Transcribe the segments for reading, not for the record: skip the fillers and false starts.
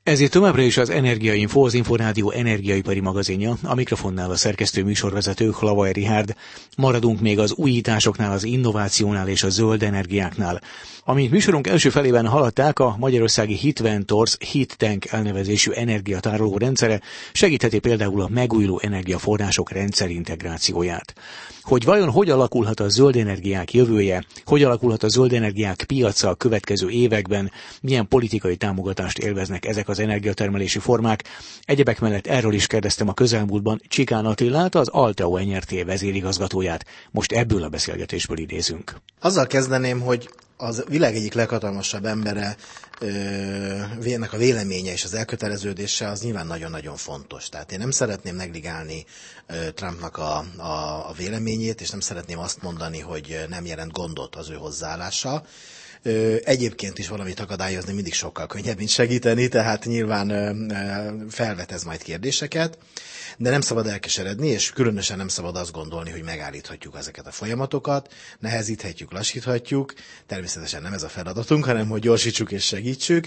Ezért továbbra is az Energiainfo, az Inforádió energiaipari magazinja, a mikrofonnál a szerkesztő műsorvezető Hlavaj Richárd. Maradunk még az újításoknál, az innovációnál és a zöld energiáknál. Amint műsorunk első felében hallották, a magyarországi Hitventors Heat Tank elnevezésű energiatároló rendszere segítheti például a megújuló energiaforrások rendszerintegrációját. Hogy vajon hogy alakulhat a zöld energiák jövője, hogy alakulhat a zöld energiák piaca a következő években, milyen politikai támogatást élveznek ezek az energiatermelési formák. Egyebek mellett erről is kérdeztem a közelmúltban Csikán Attilát, az Alteo Nyrt. Vezérigazgatóját. Most ebből a beszélgetésből idézünk. Azzal kezdeném, hogy az világ egyik leghatalmasabb embere a véleménye és az elköteleződése az nyilván nagyon-nagyon fontos. Tehát én nem szeretném negligálni Trumpnak a véleményét, és nem szeretném azt mondani, hogy nem jelent gondot az ő hozzáállása. Egyébként is valamit akadályozni mindig sokkal könnyebb, mint segíteni, tehát nyilván felvet ez majd kérdéseket, de nem szabad elkeseredni, és különösen nem szabad azt gondolni, hogy megállíthatjuk ezeket a folyamatokat, nehezíthetjük, lassíthatjuk, természetesen nem ez a feladatunk, hanem hogy gyorsítsuk és segítsük.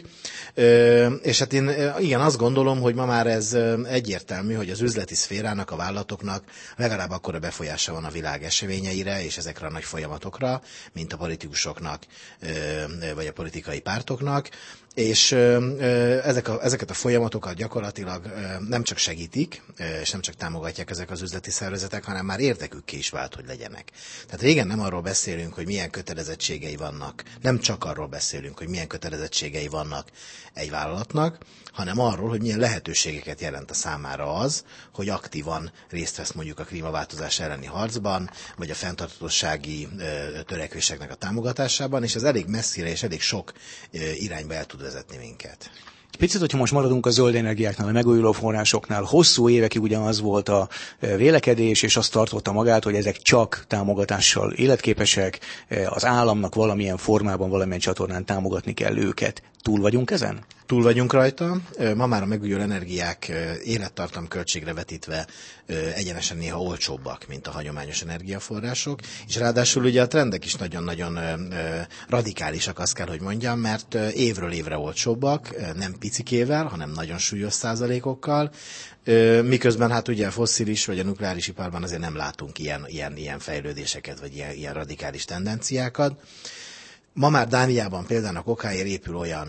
És hát én igen, azt gondolom, hogy ma már ez egyértelmű, hogy az üzleti szférának, a vállalatoknak legalább akkora befolyása van a világ eseményeire és ezekre a nagy folyamatokra, mint a vagy a politikai pártoknak, és ezeket a folyamatokat gyakorlatilag nem csak segítik, és nem csak támogatják ezek az üzleti szervezetek, hanem már érdekükké is vált, hogy legyenek. Tehát régen nem arról beszélünk, hogy milyen kötelezettségei vannak, nem csak arról beszélünk, hogy milyen kötelezettségei vannak egy vállalatnak, hanem arról, hogy milyen lehetőségeket jelent a számára az, hogy aktívan részt vesz mondjuk a klímaváltozás elleni harcban, vagy a fenntarthatósági törekvéseknek a támogatásában, és ez elég messzire és elég sok irányba el tud vezetni minket. Picit, hogyha most maradunk a zöld energiáknál, a megújuló forrásoknál, hosszú évekig ugyanaz volt a vélekedés, és azt tartotta magát, hogy ezek csak támogatással életképesek, az államnak valamilyen formában, valamilyen csatornán támogatni kell őket. Túl vagyunk ezen? Túl vagyunk rajta. Ma már a megújuló energiák élettartam költségre vetítve egyenesen néha olcsóbbak, mint a hagyományos energiaforrások, és ráadásul ugye a trendek is nagyon-nagyon radikálisak, azt kell, hogy mondjam, mert évről évre olcsóbbak, nem picikével, hanem nagyon súlyos százalékokkal, miközben hát ugye a fosszilis vagy a nukleáris iparban azért nem látunk ilyen fejlődéseket, vagy ilyen radikális tendenciákat. Ma már Dániában például a kokáért épül olyan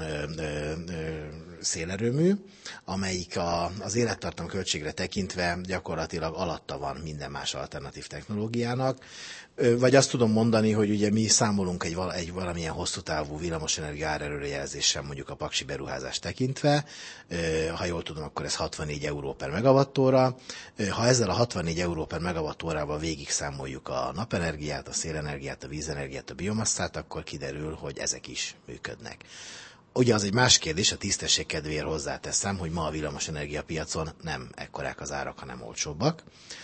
szélerőmű, amelyik az élettartam költségre tekintve gyakorlatilag alatta van minden más alternatív technológiának. Vagy azt tudom mondani, hogy ugye mi számolunk egy valamilyen hosszú távú villamosenergia árerőrejelzéssel mondjuk a paksi beruházást tekintve. Ha jól tudom, akkor ez 64 euró per megawattóra. Ha ezzel a 64 euró per megawattórával végig számoljuk a napenergiát, a szélenergiát, a vízenergiát, a biomasszát, akkor kiderül, hogy ezek is működnek. Ugye az egy más kérdés, a tisztesség kedvéért hozzáteszem, hogy ma a villamosenergia piacon nem ekkorák az árak, hanem olcsóbbak.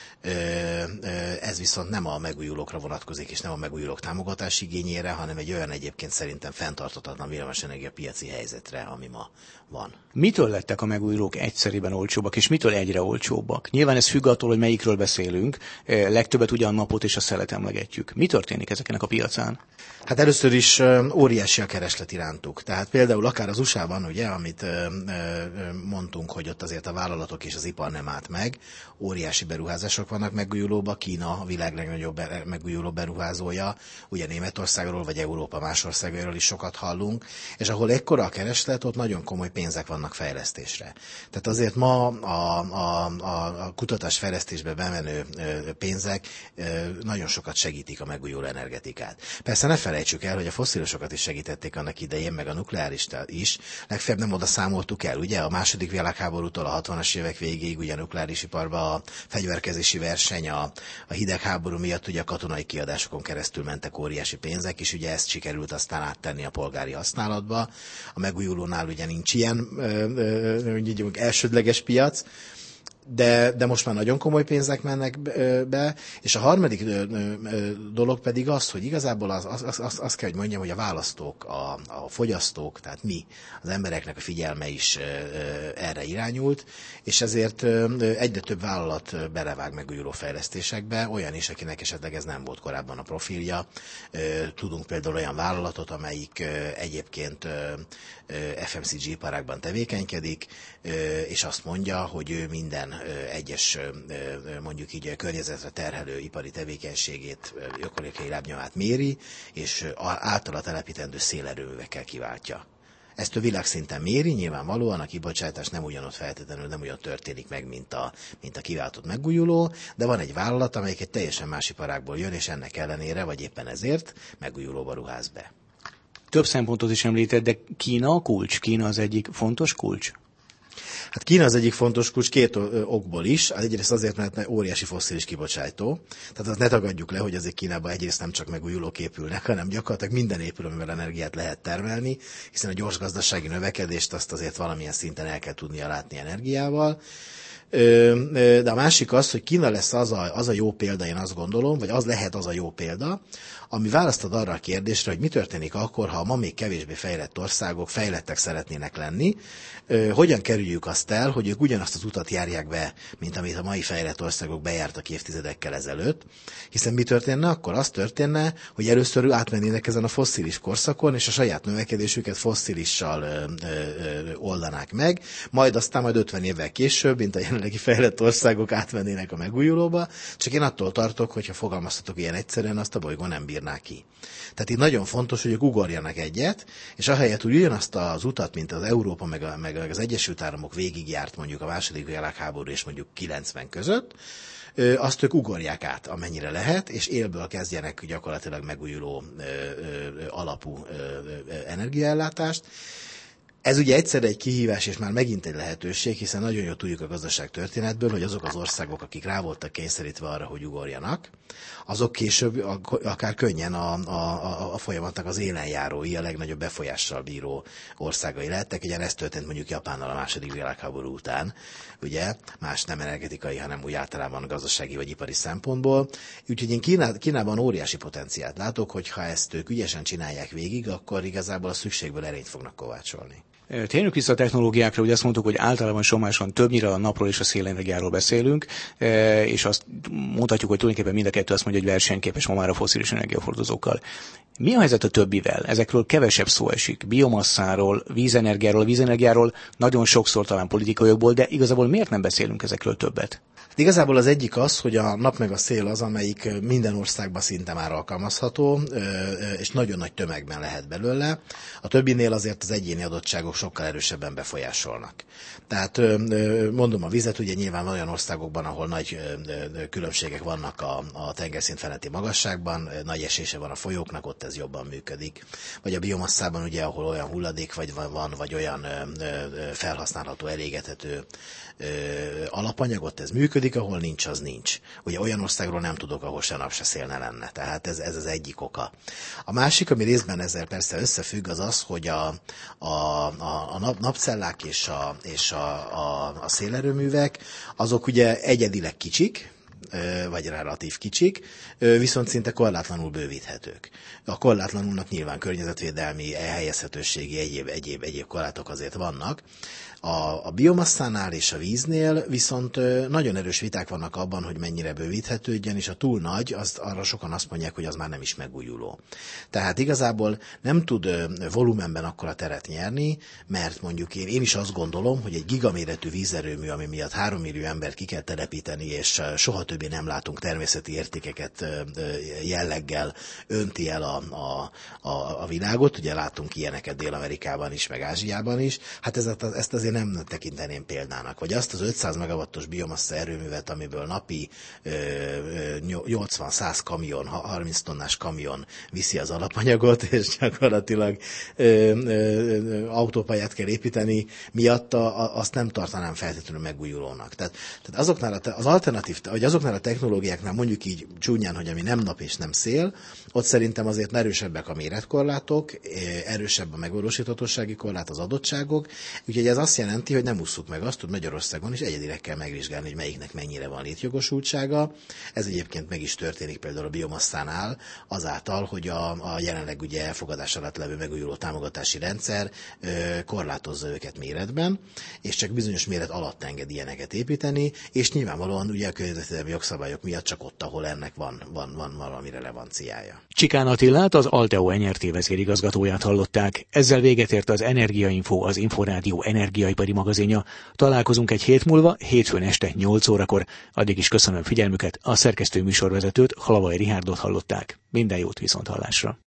Ez viszont nem a megújulókra vonatkozik, és nem a megújulók támogatási igényére, hanem egy olyan egyébként szerintem fenntarthatatlan villamosenergia piaci helyzetre, ami ma van. Mitől lettek a megújulók egyszerűen olcsóbbak, és mitől egyre olcsóbbak? Nyilván ez függ attól, hogy melyikről beszélünk. Legtöbbet ugyan napot és a szelet emlegetjük. Mi történik ezeknek a piacán? Hát először is óriási a kereslet irántuk. Tehát például akár az USA-ban, ugye, amit mondtunk, hogy ott azért a vállalatok és az ipar nem állt meg, óriási beruházások vannak megújulóba, Kína a világ legnagyobb megújuló beruházója, ugye Németországról vagy Európa más országairól is sokat hallunk, és ahol ekkora a kereslet, ott nagyon komoly pénzek vannak fejlesztésre. Tehát azért ma a kutatás-fejlesztésbe bemenő pénzek nagyon sokat segítik a megújuló energetikát. Persze ne felejtsük el, hogy a fosszilosokat is segítették annak idején, meg a nukleárist is. Legfeljebb nem oda számoltuk el, ugye? A második világháborútól a 60-as évek végéig, ugye a nukleáris iparban a fegyverkezési verseny, a hidegháború miatt ugye a katonai kiadásokon keresztül mentek óriási pénzek, és ugye ezt sikerült aztán áttenni a polgári használatba. A megújulónál ugye nincs ilyen elsődleges piac. de most már nagyon komoly pénzek mennek be, és a harmadik dolog pedig az, hogy igazából azt kell, hogy mondjam, hogy a választók, a fogyasztók, tehát mi, az embereknek a figyelme is erre irányult, és ezért egyre több vállalat belevág megújuló fejlesztésekbe, olyan is, akinek esetleg ez nem volt korábban a profilja. Tudunk például olyan vállalatot, amelyik egyébként FMCG iparágban tevékenykedik, és azt mondja, hogy ő minden egyes, mondjuk így környezetre terhelő ipari tevékenységét, ökológiai lábnyomát méri, és általa telepítendő szélerőművekkel kiváltja. Ezt ő világszinten méri, nyilvánvalóan a kibocsátás nem ugyanott feltétlenül, nem ugyan történik meg, mint a kiváltott megújuló, de van egy vállalat, amelyik egy teljesen más iparágból jön, és ennek ellenére, vagy éppen ezért megújulóba ruház be. Több szempontot is említett, de Kína a kulcs? Kína az egyik fontos kulcs? Hát Kína az egyik fontos kulcs két okból is. Egyrészt azért, mert óriási fosszilis kibocsátó. Tehát azt ne tagadjuk le, hogy azért Kínában egyrészt nem csak megújulók épülnek, hanem gyakorlatilag minden épül, amivel energiát lehet termelni, hiszen a gyors gazdasági növekedést azt azért valamilyen szinten el kell tudnia látni energiával. De a másik az, hogy Kína lesz az a jó példa, én azt gondolom, vagy az lehet az a jó példa, ami választad arra a kérdésre, hogy mi történik akkor, ha a ma még kevésbé fejlett országok fejlettek szeretnének lenni, hogyan kerüljük azt el, hogy ők ugyanazt az utat járják be, mint amit a mai fejlett országok bejártak évtizedekkel ezelőtt, hiszen mi történne akkor? Az történne, hogy először átmennének ezen a fosszilis korszakon, és a saját növekedésüket fosszilissal oldanák meg, majd 50 évvel később, mint a jelenlegi fejlett országok átmennének a megújulóba, csak én attól tartok, hogyha fogalmaztatok ilyen egyszerűen, azt a bolygón nem bírná ki. Tehát itt nagyon fontos, hogy ők ugorjanak egyet, és ahelyett, hogy ugyanazt az utat, mint az Európa meg az Egyesült Államok végigjárt mondjuk a második világháború és mondjuk 90 között, azt ők ugorják át, amennyire lehet, és élből kezdjenek gyakorlatilag megújuló alapú energiaellátást. Ez ugye egyszerre egy kihívás, és már megint egy lehetőség, hiszen nagyon jól tudjuk a gazdaságtörténetből, hogy azok az országok, akik rá voltak kényszerítve arra, hogy ugorjanak, azok később akár könnyen a folyamatnak az élenjárói, a legnagyobb befolyással bíró országai lettek. Ugye ez történt mondjuk Japánnal a második világháború után, ugye, más nem energetikai, hanem úgy általában gazdasági vagy ipari szempontból. Úgyhogy én Kínában óriási potenciált látok, hogy ha ezt ők ügyesen csinálják végig, akkor igazából a szükségből erényt fognak kovácsolni. Térjünk vissza a technológiákra, ugye azt mondtuk, hogy általában somáson többnyire a napról és a szélenergiáról beszélünk, és azt mondhatjuk, hogy tulajdonképpen mind a kettő azt mondja, hogy versenyképes ma már a fosszilis energiahordozókkal. Mi a helyzet a többivel? Ezekről kevesebb szó esik. Biomasszáról, vízenergiáról. A vízenergiáról nagyon sokszor talán politikai okból, de igazából miért nem beszélünk ezekről többet? Hát igazából az egyik az, hogy a nap meg a szél az, amelyik minden országban szinte már alkalmazható, és nagyon nagy tömegben lehet belőle. A többinél azért az egyéni adottságok sokkal erősebben befolyásolnak. Tehát mondom, a vizet ugye nyilván olyan országokban, ahol nagy különbségek vannak a tengerszint feletti magasságban, nagy esése van a folyóknak, ott ez jobban működik. Vagy a biomasszában ugye, ahol olyan hulladék van, vagy olyan felhasználható, elégethető alapanyagot, ez működik, ahol nincs, az nincs. Ugye olyan országról nem tudok, ahol se nap, se szél ne lenne. Tehát ez az egyik oka. A másik, ami részben ezzel persze összefügg, az az, hogy a napcellák és a szélerőművek, azok ugye egyedileg kicsik, vagy relatív kicsik, viszont szinte korlátlanul bővíthetők. A korlátlanulnak nyilván környezetvédelmi, elhelyezhetőségi, egyéb korlátok azért vannak. A biomasszánál és a víznél viszont nagyon erős viták vannak abban, hogy mennyire bővíthetődjön, és a túl nagy, arra sokan azt mondják, hogy az már nem is megújuló. Tehát igazából nem tud volumenben akkora teret nyerni, mert mondjuk én is azt gondolom, hogy egy gigaméretű vízerőmű, ami miatt 3 millió embert ki kell telepíteni, és soha többé nem látunk természeti értékeket jelleggel önti el a világot. Ugye látunk ilyeneket Dél-Amerikában is, meg Ázsiában is. Hát ezt azért nem tekinteném példának. Vagy azt az 500 megawattos biomassa erőművet, amiből napi 80-100 kamion, 30 tonnás kamion viszi az alapanyagot, és gyakorlatilag autópályát kell építeni, miatta azt nem tartanám feltétlenül megújulónak. Tehát azoknál a technológiáknál, mondjuk így csúnyán, hogy ami nem nap és nem szél, ott szerintem azért erősebbek a méretkorlátok, erősebb a megvalósíthatósági korlát, az adottságok, úgyhogy ez azt jelenti, hogy nem ússzuk meg azt, hogy Magyarországon is egyedileg kell megvizsgálni, hogy melyiknek mennyire van létjogosultsága. Ez egyébként meg is történik például a biomasszánál, azáltal, hogy a jelenleg ugye elfogadás alatt levő megújuló támogatási rendszer korlátozza őket méretben, és csak bizonyos méret alatt enged ilyeneket építeni, és nyilvánvalóan ugye a környezetvédelmi jogszabályok miatt csak ott, ahol ennek van valami relevanciája. Csikán Attilát, az Alteo NRT vezérigazgatóját hallották. Ezzel véget ért az Energiainfo, az Inforádió energiaipari magazinja. Találkozunk egy hét múlva, hétfőn este 8 órakor. Addig is köszönöm figyelmüket, a szerkesztő műsorvezetőt, Hlavai Rihárdot hallották. Minden jót, viszonthallásra!